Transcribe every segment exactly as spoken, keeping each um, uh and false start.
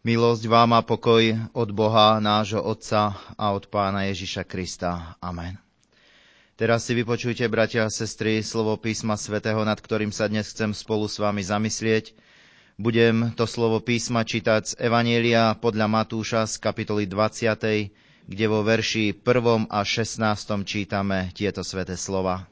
Milosť vám a pokoj od Boha, nášho Otca a od Pána Ježiša Krista. Amen. Teraz si vypočujte, bratia a sestry, slovo písma svätého, nad ktorým sa dnes chcem spolu s vami zamyslieť. Budem to slovo písma čítať z Evanjelia podľa Matúša z kapitoly dvadsiatej, kde vo verši prvom a šestnástom čítame tieto sväté slova.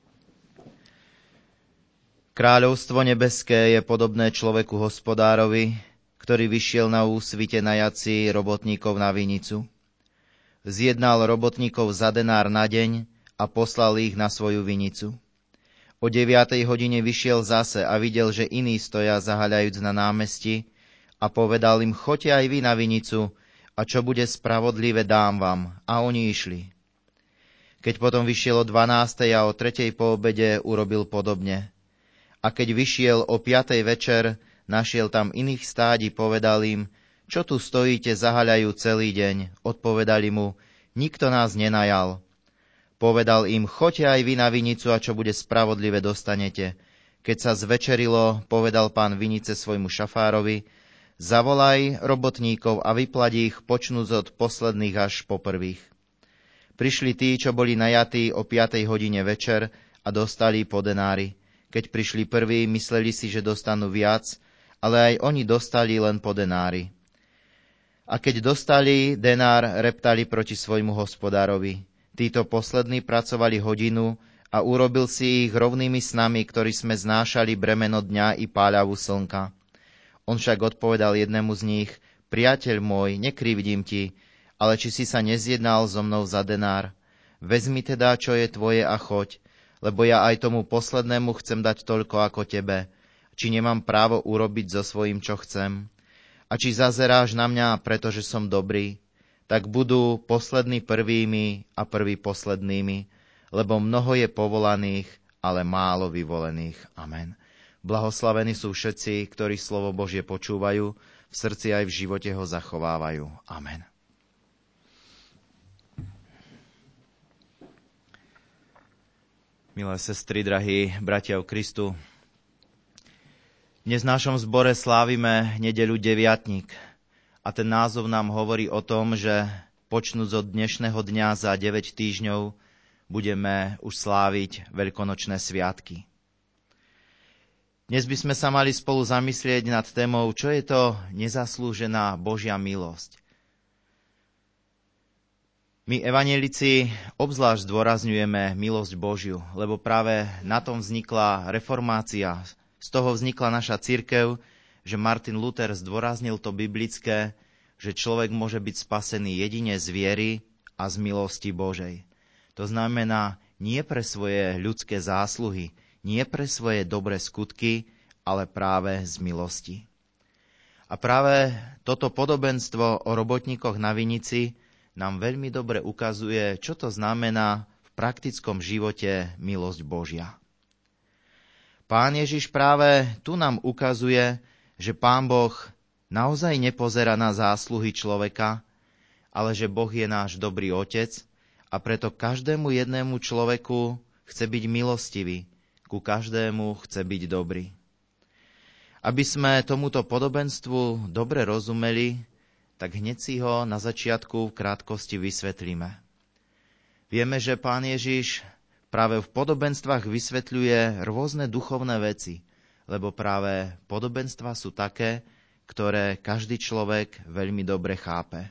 Kráľovstvo nebeské je podobné človeku hospodárovi, ktorý vyšiel na úsvite najať si robotníkov na vinicu. Zjednal robotníkov za denár na deň a poslal ich na svoju vinicu. O deviatej hodine vyšiel zase a videl, že iní stoja zahaľajúc na námestí a povedal im, choďte aj vy na vinicu a čo bude spravodlivé dám vám. A oni išli. Keď potom vyšiel o dvanástej a o tretej po obede, urobil podobne. A keď vyšiel o piatej večer, našiel tam iných stádi, povedal im, čo tu stojíte, zahaľajú celý deň. Odpovedali mu, nikto nás nenajal. Povedal im, choďte aj vy na vinicu a čo bude spravodlivé dostanete. Keď sa zvečerilo, povedal pán vinice svojmu šafárovi, zavolaj robotníkov a vyplať ich, počnúc od posledných až po prvých. Prišli tí, čo boli najatí o piatej hodine večer a dostali po denári. Keď prišli prví, mysleli si, že dostanú viac, ale aj oni dostali len po denári. A keď dostali denár, reptali proti svojmu hospodárovi. Títo poslední pracovali hodinu a urobil si ich rovnými s nami, ktorí sme znášali bremeno dňa i páľavu slnka. On však odpovedal jednému z nich, priateľ môj, nekrivdím ti, ale či si sa nezjednal so mnou za denár? Vezmi teda, čo je tvoje a choď, lebo ja aj tomu poslednému chcem dať toľko ako tebe. Či nemám právo urobiť so svojím, čo chcem? A či zazeráš na mňa, pretože som dobrý? Tak budú poslední prvými a prví poslednými, lebo mnoho je povolaných, ale málo vyvolených. Amen. Blahoslavení sú všetci, ktorí slovo Božie počúvajú, v srdci aj v živote ho zachovávajú. Amen. Milé sestry, drahí bratia v Kristu, dnes v našom zbore slávime nedeľu deviatnik a ten názov nám hovorí o tom, že počnúc od dnešného dňa za deväť týždňov budeme už sláviť veľkonočné sviatky. Dnes by sme sa mali spolu zamyslieť nad témou, čo je to nezaslúžená Božia milosť. My, evanjelici, obzvlášť zdôrazňujeme milosť Božiu, lebo práve na tom vznikla reformácia. Z toho vznikla naša cirkev, že Martin Luther zdôraznil to biblické, že človek môže byť spasený jedine z viery a z milosti Božej. To znamená nie pre svoje ľudské zásluhy, nie pre svoje dobré skutky, ale práve z milosti. A práve toto podobenstvo o robotníkoch na vinici nám veľmi dobre ukazuje, čo to znamená v praktickom živote milosť Božia. Pán Ježiš práve tu nám ukazuje, že Pán Boh naozaj nepozerá na zásluhy človeka, ale že Boh je náš dobrý Otec a preto každému jednému človeku chce byť milostivý, ku každému chce byť dobrý. Aby sme tomuto podobenstvu dobre rozumeli, tak hneď si ho na začiatku v krátkosti vysvetlíme. Vieme, že Pán Ježiš práve v podobenstvách vysvetľuje rôzne duchovné veci, lebo práve podobenstvá sú také, ktoré každý človek veľmi dobre chápe.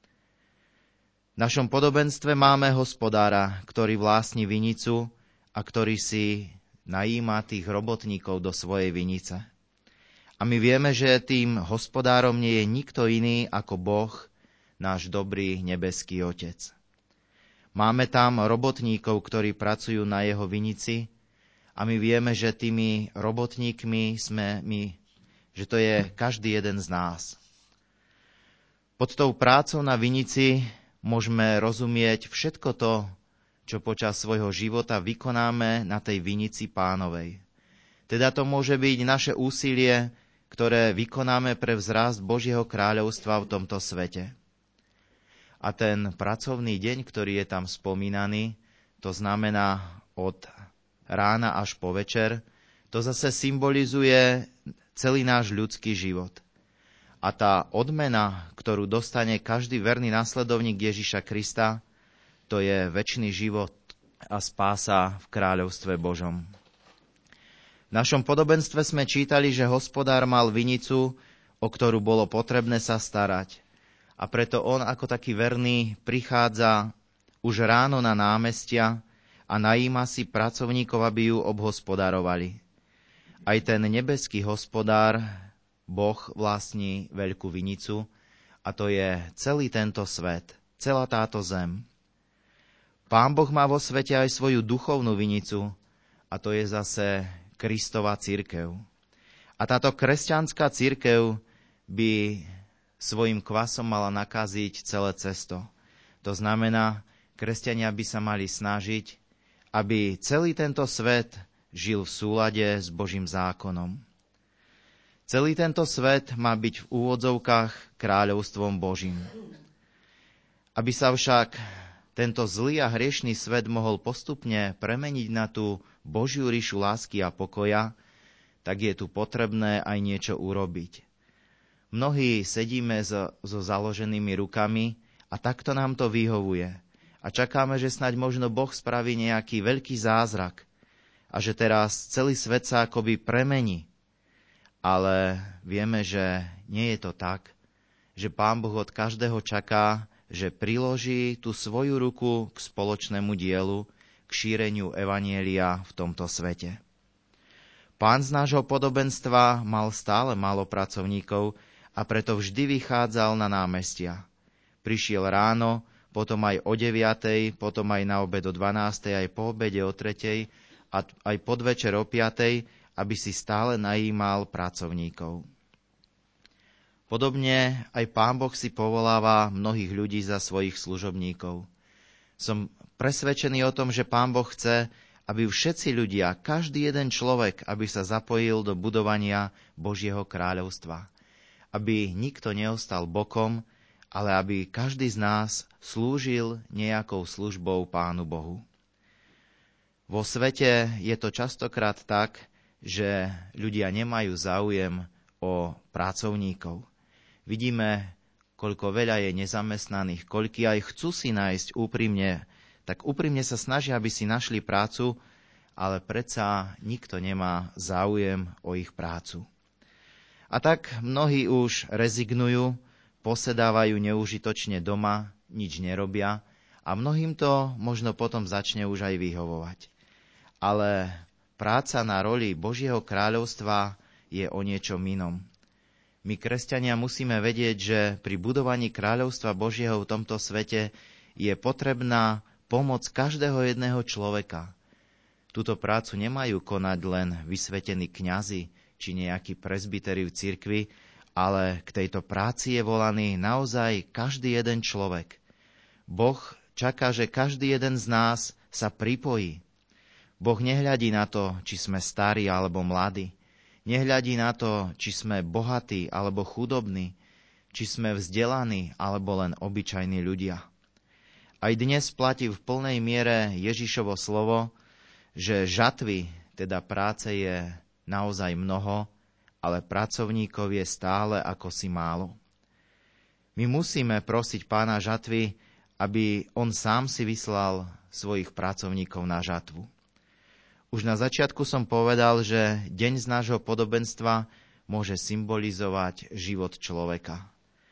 V našom podobenstve máme hospodára, ktorý vlastní vinicu a ktorý si najíma tých robotníkov do svojej vinice. A my vieme, že tým hospodárom nie je nikto iný ako Boh, náš dobrý nebeský Otec. Máme tam robotníkov, ktorí pracujú na jeho vinici a my vieme, že tými robotníkmi sme my, že to je každý jeden z nás. Pod tou prácou na vinici môžeme rozumieť všetko to, čo počas svojho života vykonáme na tej vinici Pánovej. Teda to môže byť naše úsilie, ktoré vykonáme pre vzrast Božieho kráľovstva v tomto svete. A ten pracovný deň, ktorý je tam spomínaný, to znamená od rána až po večer, to zase symbolizuje celý náš ľudský život. A tá odmena, ktorú dostane každý verný nasledovník Ježiša Krista, to je večný život a spása v kráľovstve Božom. V našom podobenstve sme čítali, že hospodár mal vinicu, o ktorú bolo potrebné sa starať. A preto on ako taký verný prichádza už ráno na námestia a najíma si pracovníkov, aby ju obhospodarovali. Aj ten nebeský hospodár, Boh, vlastní veľkú vinicu, a to je celý tento svet, celá táto zem. Pán Boh má vo svete aj svoju duchovnú vinicu, a to je zase Kristova cirkev. A táto kresťanská cirkev by svojim kvasom mala nakaziť celé cesto. To znamená, kresťania by sa mali snažiť, aby celý tento svet žil v súlade s Božím zákonom. Celý tento svet má byť v úvodzovkách kráľovstvom Božím. Aby sa však tento zlý a hriešný svet mohol postupne premeniť na tú Božiu ríšu lásky a pokoja, tak je tu potrebné aj niečo urobiť. Mnohí sedíme so, so založenými rukami a takto nám to vyhovuje. A čakáme, že snáď možno Boh spraví nejaký veľký zázrak a že teraz celý svet sa akoby premení. Ale vieme, že nie je to tak, že Pán Boh od každého čaká, že priloží tú svoju ruku k spoločnému dielu, k šíreniu evanjelia v tomto svete. Pán z nášho podobenstva mal stále málo pracovníkov a preto vždy vychádzal na námestia. Prišiel ráno, potom aj o deviatej, potom aj na obed o dvanástej, aj po obede o tretej a aj podvečer o piatej, aby si stále najímal pracovníkov. Podobne aj Pán Boh si povoláva mnohých ľudí za svojich služobníkov. Som presvedčený o tom, že Pán Boh chce, aby všetci ľudia, každý jeden človek, aby sa zapojil do budovania Božieho kráľovstva. Aby nikto neostal bokom, ale aby každý z nás slúžil nejakou službou Pánu Bohu. Vo svete je to častokrát tak, že ľudia nemajú záujem o pracovníkov. Vidíme, koľko veľa je nezamestnaných, koľko aj chcú si nájsť úprimne, tak úprimne sa snažia, aby si našli prácu, ale predsa nikto nemá záujem o ich prácu. A tak mnohí už rezignujú, posedávajú neužitočne doma, nič nerobia a mnohým to možno potom začne už aj vyhovovať. Ale práca na roli Božieho kráľovstva je o niečom inom. My, kresťania, musíme vedieť, že pri budovaní kráľovstva Božieho v tomto svete je potrebná pomoc každého jedného človeka. Túto prácu nemajú konať len vysvetení kňazi či nejakí presbyteri v cirkvi, ale k tejto práci je volaný naozaj každý jeden človek. Boh čaká, že každý jeden z nás sa pripojí. Boh nehľadí na to, či sme starí alebo mladí. Nehľadí na to, či sme bohatí alebo chudobní, či sme vzdelaní alebo len obyčajní ľudia. Aj dnes platí v plnej miere Ježišovo slovo, že žatvy, teda práce, je naozaj mnoho, ale pracovníkov je stále ako si málo. My musíme prosiť Pána žatvy, aby on sám si vyslal svojich pracovníkov na žatvu. Už na začiatku som povedal, že deň z nášho podobenstva môže symbolizovať život človeka.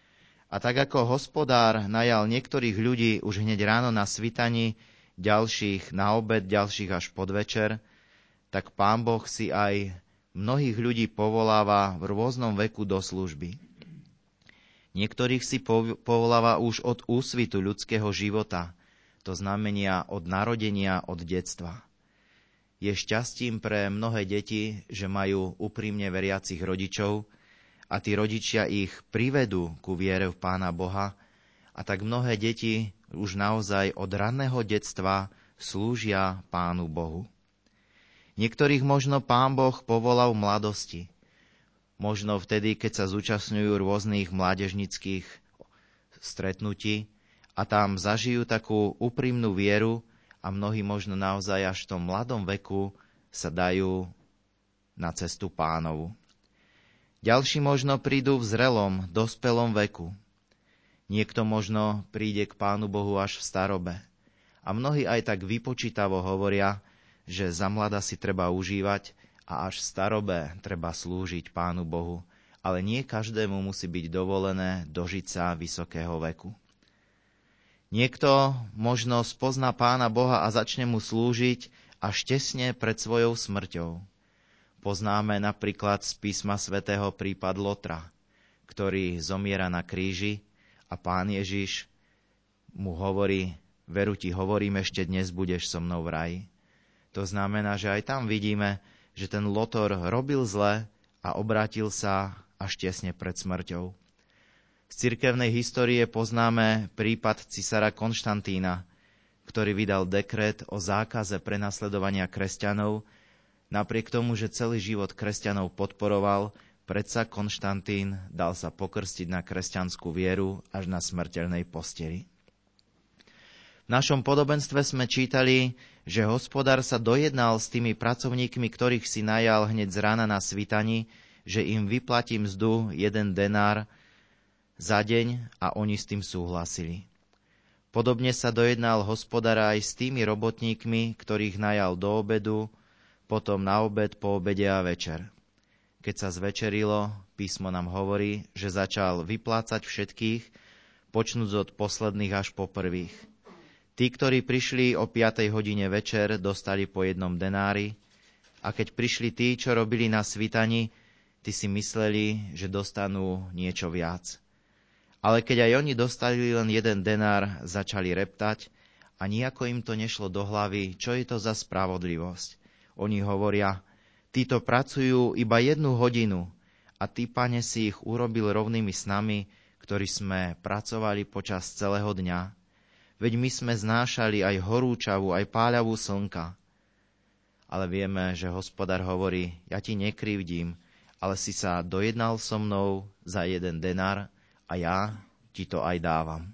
A tak ako hospodár najal niektorých ľudí už hneď ráno na svitani, ďalších na obed, ďalších až podvečer, tak Pán Boh si aj mnohých ľudí povoláva v rôznom veku do služby. Niektorých si povoláva už od úsvitu ľudského života, to znamenia od narodenia, od detstva. Je šťastím pre mnohé deti, že majú úprimne veriacich rodičov a tí rodičia ich privedú ku viere v Pána Boha a tak mnohé deti už naozaj od ranného detstva slúžia Pánu Bohu. Niektorých možno Pán Boh povolal v mladosti, možno vtedy, keď sa zúčastňujú rôznych mládežnických stretnutí a tam zažijú takú úprimnú vieru, a mnohí možno naozaj až v tom mladom veku sa dajú na cestu Pánovu. Ďalší možno prídu v zrelom, dospelom veku. Niekto možno príde k Pánu Bohu až v starobe. A mnohí aj tak vypočítavo hovoria, že za mlada si treba užívať a až v starobe treba slúžiť Pánu Bohu. Ale nie každému musí byť dovolené dožiť sa vysokého veku. Niekto možno spozná Pána Boha a začne mu slúžiť až tesne pred svojou smrťou. Poznáme napríklad z písma svätého prípad Lotra, ktorý zomiera na kríži a Pán Ježiš mu hovorí: veru ti hovorím, ešte dnes budeš so mnou v raji. To znamená, že aj tam vidíme, že ten Lotor robil zle a obrátil sa až tesne pred smrťou. Z cirkevnej histórie poznáme prípad cisára Konštantína, ktorý vydal dekret o zákaze prenasledovania kresťanov. Napriek tomu, že celý život kresťanov podporoval, predsa Konštantín dal sa pokrstiť na kresťanskú vieru až na smrteľnej posteli. V našom podobenstve sme čítali, že hospodár sa dojednal s tými pracovníkmi, ktorých si najal hneď z rána na svitani, že im vyplatí mzdu jeden denár za deň a oni s tým súhlasili. Podobne sa dojednal hospodár aj s tými robotníkmi, ktorých najal do obedu, potom na obed, po obede a večer. Keď sa zvečerilo, písmo nám hovorí, že začal vyplácať všetkých, počnúc od posledných až po prvých. Tí, ktorí prišli o piatej hodine večer, dostali po jednom denári, a keď prišli tí, čo robili na svitani, tí si mysleli, že dostanú niečo viac. Ale keď aj oni dostali len jeden denár, začali reptať a nijako im to nešlo do hlavy, čo je to za spravodlivosť. Oni hovoria: títo pracujú iba jednu hodinu a ty, Pane, si ich urobil rovnými s nami, ktorí sme pracovali počas celého dňa. Veď my sme znášali aj horúčavu, aj páľavu slnka. Ale vieme, že hospodár hovorí: ja ti nekrivdím, ale si sa dojednal so mnou za jeden denár a ja ti to aj dávam.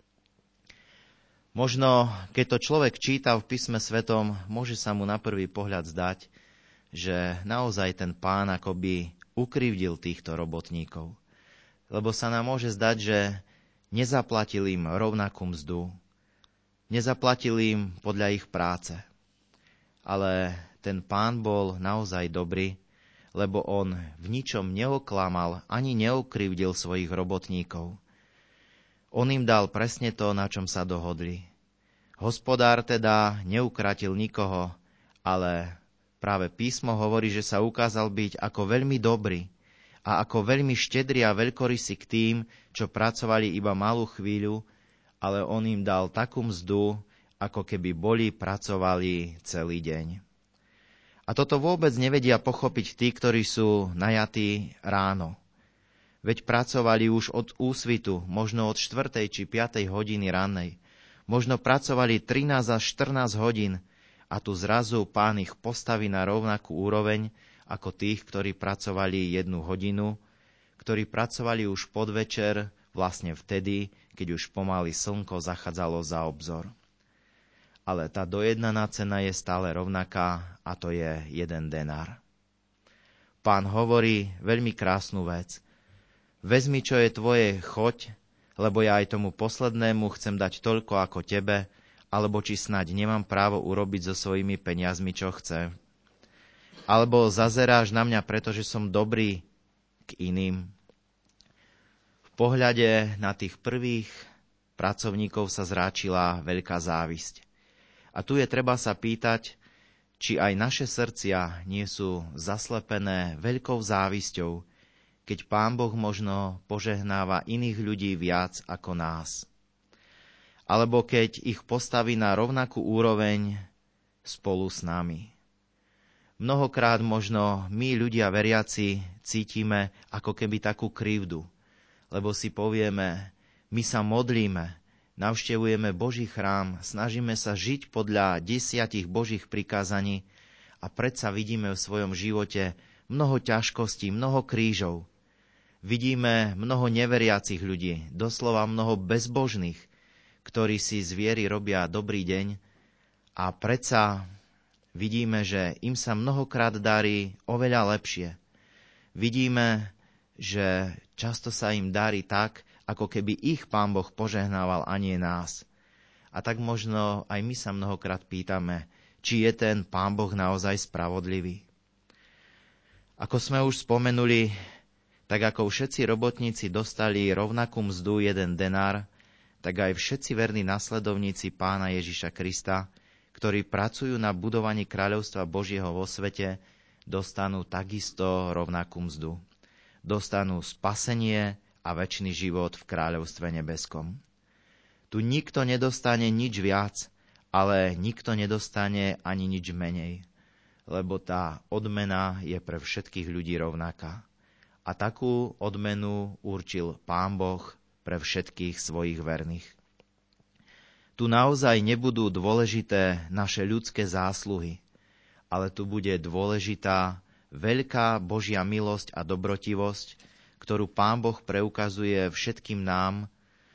Možno, keď to človek číta v písme svetom, môže sa mu na prvý pohľad zdať, že naozaj ten Pán akoby ukrivdil týchto robotníkov. Lebo sa nám môže zdať, že nezaplatil im rovnakú mzdu, nezaplatil im podľa ich práce. Ale ten Pán bol naozaj dobrý, lebo on v ničom neoklamal ani neukrivdil svojich robotníkov. On im dal presne to, na čom sa dohodli. Hospodár teda neukratil nikoho, ale práve písmo hovorí, že sa ukázal byť ako veľmi dobrý a ako veľmi štedrý a veľkorysý k tým, čo pracovali iba malú chvíľu, ale on im dal takú mzdu, ako keby boli pracovali celý deň. A toto vôbec nevedia pochopiť tí, ktorí sú najatí ráno. Veď pracovali už od úsvitu, možno od štvrtej či piatej hodiny rannej. Možno pracovali trinásť až štrnásť hodín a tu zrazu Pán ich postaví na rovnakú úroveň ako tých, ktorí pracovali jednu hodinu, ktorí pracovali už podvečer, vlastne vtedy, keď už pomaly slnko zachádzalo za obzor. Ale tá dojednaná cena je stále rovnaká a to je jeden denár. Pán hovorí veľmi krásnu vec. Vezmi, čo je tvoje, choď, lebo ja aj tomu poslednému chcem dať toľko ako tebe, alebo či snáď nemám právo urobiť so svojimi peniazmi, čo chce. Alebo zazeráš na mňa, pretože som dobrý k iným. V pohľade na tých prvých pracovníkov sa zráčila veľká závisť. A tu je treba sa pýtať, či aj naše srdcia nie sú zaslepené veľkou závisťou, keď Pán Boh možno požehnáva iných ľudí viac ako nás. Alebo keď ich postaví na rovnakú úroveň spolu s nami. Mnohokrát možno my, ľudia veriaci, cítime ako keby takú krivdu, lebo si povieme, my sa modlíme, navštevujeme Boží chrám, snažíme sa žiť podľa desiatich Božích prikázaní a predsa vidíme v svojom živote mnoho ťažkostí, mnoho krížov. Vidíme mnoho neveriacich ľudí, doslova mnoho bezbožných, ktorí si z viery robia dobrý deň a predsa vidíme, že im sa mnohokrát darí oveľa lepšie. Vidíme, že často sa im darí tak, ako keby ich Pán Boh požehnával a nie nás. A tak možno aj my sa mnohokrát pýtame, či je ten Pán Boh naozaj spravodlivý. Ako sme už spomenuli, tak ako všetci robotníci dostali rovnakú mzdu jeden denár, tak aj všetci verní nasledovníci Pána Ježiša Krista, ktorí pracujú na budovaní kráľovstva Božieho vo svete, dostanú takisto rovnakú mzdu. Dostanú spasenie a večný život v kráľovstve nebeskom. Tu nikto nedostane nič viac, ale nikto nedostane ani nič menej, lebo tá odmena je pre všetkých ľudí rovnaká. A takú odmenu určil Pán Boh pre všetkých svojich verných. Tu naozaj nebudú dôležité naše ľudské zásluhy, ale tu bude dôležitá veľká Božia milosť a dobrotivosť, ktorú Pán Boh preukazuje všetkým nám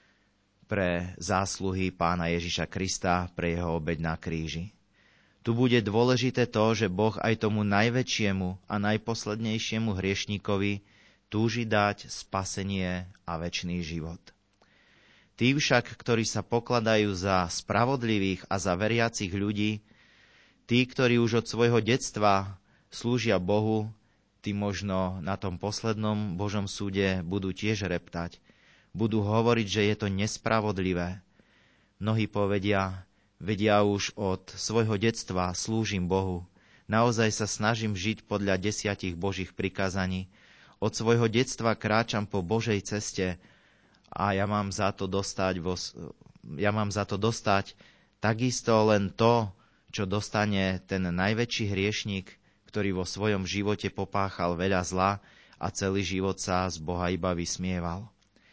pre zásluhy Pána Ježiša Krista, pre jeho obeť na kríži. Tu bude dôležité to, že Boh aj tomu najväčšiemu a najposlednejšiemu hriešníkovi túži dať spasenie a večný život. Tí však, ktorí sa pokladajú za spravodlivých a za veriacich ľudí, tí, ktorí už od svojho detstva slúžia Bohu, tí možno na tom poslednom Božom súde budú tiež reptať. Budú hovoriť, že je to nespravodlivé. Mnohí povedia, veď ja už od svojho detstva slúžim Bohu. Naozaj sa snažím žiť podľa desiatich Božích prikázaní. Od svojho detstva kráčam po Božej ceste a ja mám za to dostať, vo, ja mám za to dostať takisto len to, čo dostane ten najväčší hriešnik, ktorý vo svojom živote popáchal veľa zla a celý život sa z Boha iba vysmieval.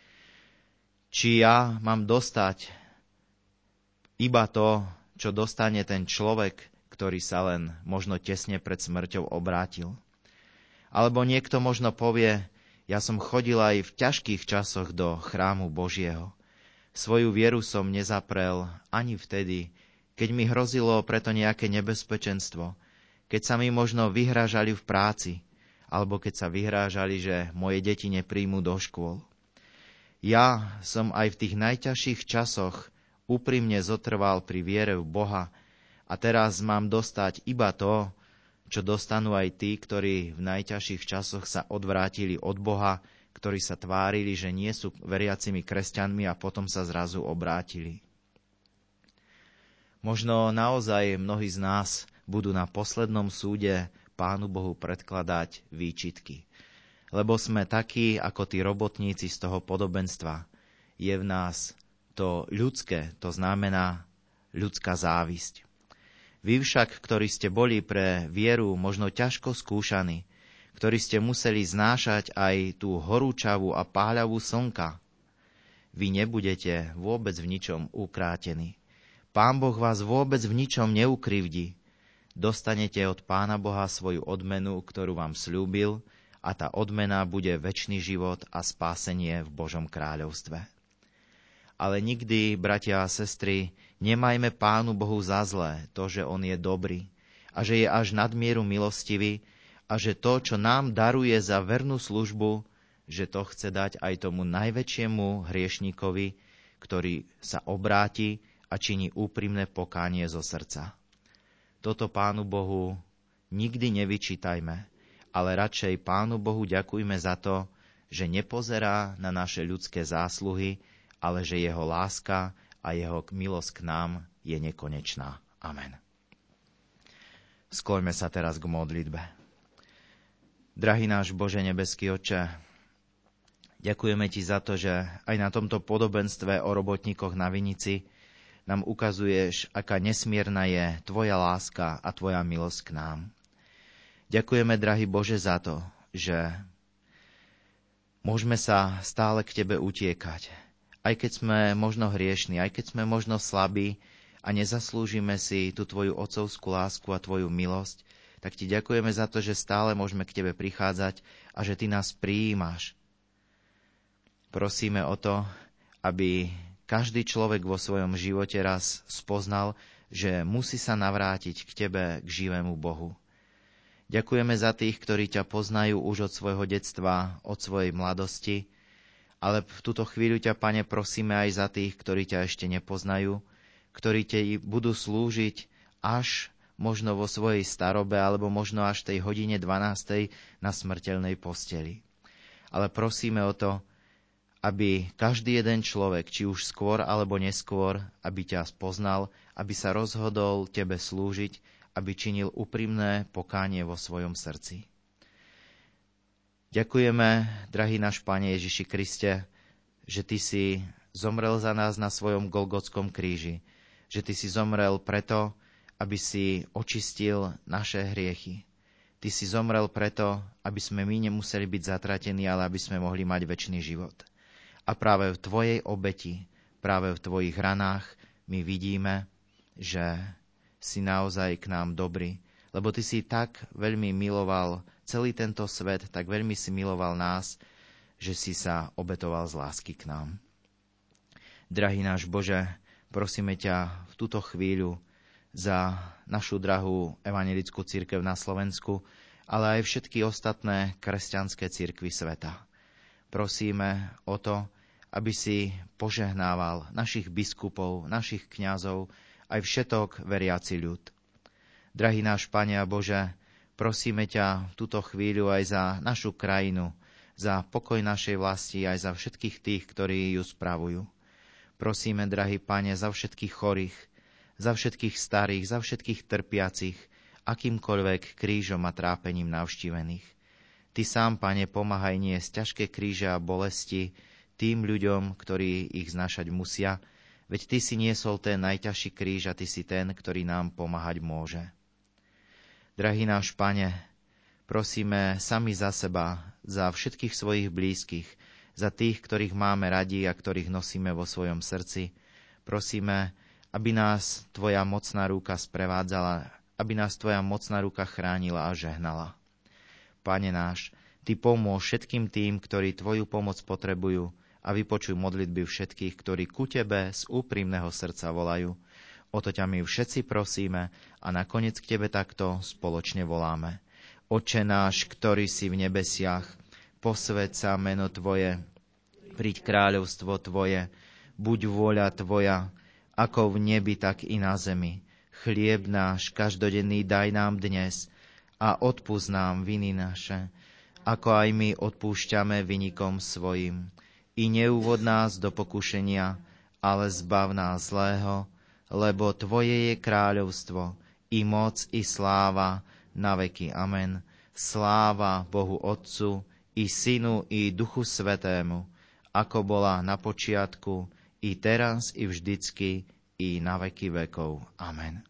Či ja mám dostať iba to, čo dostane ten človek, ktorý sa len možno tesne pred smrťou obrátil. Alebo niekto možno povie, ja som chodil aj v ťažkých časoch do chrámu Božieho. Svoju vieru som nezaprel ani vtedy, keď mi hrozilo preto nejaké nebezpečenstvo, keď sa mi možno vyhrážali v práci, alebo keď sa vyhrážali, že moje deti nepríjmu do škôl. Ja som aj v tých najťažších časoch úprimne zotrval pri viere v Boha a teraz mám dostať iba to, čo dostanú aj tí, ktorí v najťažších časoch sa odvrátili od Boha, ktorí sa tvárili, že nie sú veriacimi kresťanmi a potom sa zrazu obrátili. Možno naozaj mnohí z nás budú na poslednom súde Pánu Bohu predkladať výčitky. Lebo sme takí, ako tí robotníci z toho podobenstva. Je v nás to ľudské, to znamená ľudská závisť. Vy však, ktorí ste boli pre vieru možno ťažko skúšaní, ktorí ste museli znášať aj tú horúčavú a páľavú slnka, vy nebudete vôbec v ničom ukrátení. Pán Boh vás vôbec v ničom neukrivdí. Dostanete od Pána Boha svoju odmenu, ktorú vám sľúbil, a tá odmena bude večný život a spásenie v Božom kráľovstve. Ale nikdy, bratia a sestry, nemajme Pánu Bohu za zlé to, že On je dobrý a že je až nadmieru milostivý a že to, čo nám daruje za vernú službu, že to chce dať aj tomu najväčšiemu hriešníkovi, ktorý sa obráti a činí úprimné pokánie zo srdca. Toto Pánu Bohu nikdy nevyčítajme, ale radšej Pánu Bohu ďakujme za to, že nepozerá na naše ľudské zásluhy, ale že jeho láska a jeho milosť k nám je nekonečná. Amen. Skloňme sa teraz k modlitbe. Drahý náš Bože nebeský Otče, ďakujeme Ti za to, že aj na tomto podobenstve o robotníkoch na vinici nám ukazuješ, aká nesmierna je Tvoja láska a Tvoja milosť k nám. Ďakujeme, drahý Bože, za to, že môžeme sa stále k Tebe utiekať. Aj keď sme možno hriešni, aj keď sme možno slabí a nezaslúžime si tú Tvoju otcovskú lásku a Tvoju milosť, tak Ti ďakujeme za to, že stále môžeme k Tebe prichádzať a že Ty nás prijímaš. Prosíme o to, aby každý človek vo svojom živote raz spoznal, že musí sa navrátiť k Tebe, k živému Bohu. Ďakujeme za tých, ktorí ťa poznajú už od svojho detstva, od svojej mladosti, ale v túto chvíľu ťa, Pane, prosíme aj za tých, ktorí ťa ešte nepoznajú, ktorí ti budú slúžiť až možno vo svojej starobe, alebo možno až tej hodine dvanástej na smrteľnej posteli. Ale prosíme o to, aby každý jeden človek, či už skôr alebo neskôr, aby ťa spoznal, aby sa rozhodol tebe slúžiť, aby činil úprimné pokánie vo svojom srdci. Ďakujeme, drahý náš Pane Ježiši Kriste, že Ty si zomrel za nás na svojom Golgotskom kríži, že Ty si zomrel preto, aby si očistil naše hriechy. Ty si zomrel preto, aby sme my nemuseli byť zatratení, ale aby sme mohli mať večný život. A práve v Tvojej obeti, práve v Tvojich ranách my vidíme, že si naozaj k nám dobrý, lebo Ty si tak veľmi miloval celý tento svet, tak veľmi si miloval nás, že si sa obetoval z lásky k nám. Drahý náš Bože, prosíme ťa v túto chvíľu za našu drahú evanjelickú cirkev na Slovensku, ale aj všetky ostatné kresťanské cirkvi sveta. Prosíme o to, aby si požehnával našich biskupov, našich kňazov, aj všetok veriaci ľud. Drahý náš Pane a Bože, prosíme ťa v túto chvíľu aj za našu krajinu, za pokoj našej vlasti, aj za všetkých tých, ktorí ju spravujú. Prosíme, drahý Pane, za všetkých chorých, za všetkých starých, za všetkých trpiacich, akýmkoľvek krížom a trápením navštívených. Ty sám, Pane, pomáhaj niesť ťažké kríže a bolesti tým ľuďom, ktorí ich znášať musia, veď Ty si niesol ten najťažší kríž a Ty si ten, ktorý nám pomáhať môže. Drahý náš Pane, prosíme sami za seba, za všetkých svojich blízkych, za tých, ktorých máme radi a ktorých nosíme vo svojom srdci. Prosíme, aby nás Tvoja mocná ruka sprevádzala, aby nás Tvoja mocná ruka chránila a žehnala. Pane náš, Ty pomôž všetkým tým, ktorí Tvoju pomoc potrebujú, a vypočuj modlitby všetkých, ktorí ku Tebe z úprimného srdca volajú. O to ťa my všetci prosíme a nakoniec k Tebe takto spoločne voláme. Otče náš, ktorý si v nebesiach, posväť sa meno Tvoje, príď kráľovstvo Tvoje, buď vôľa Tvoja, ako v nebi, tak i na zemi. Chlieb náš každodenný daj nám dnes a odpusť nám viny naše, ako aj my odpúšťame vynikom svojim. I neuvod nás do pokušenia, ale zbav nás zlého, lebo Tvoje je kráľovstvo, i moc, i sláva, na veky. Amen. Sláva Bohu Otcu, i Synu, i Duchu Svätému, ako bola na počiatku, i teraz, i vždycky, i na veky vekov. Amen.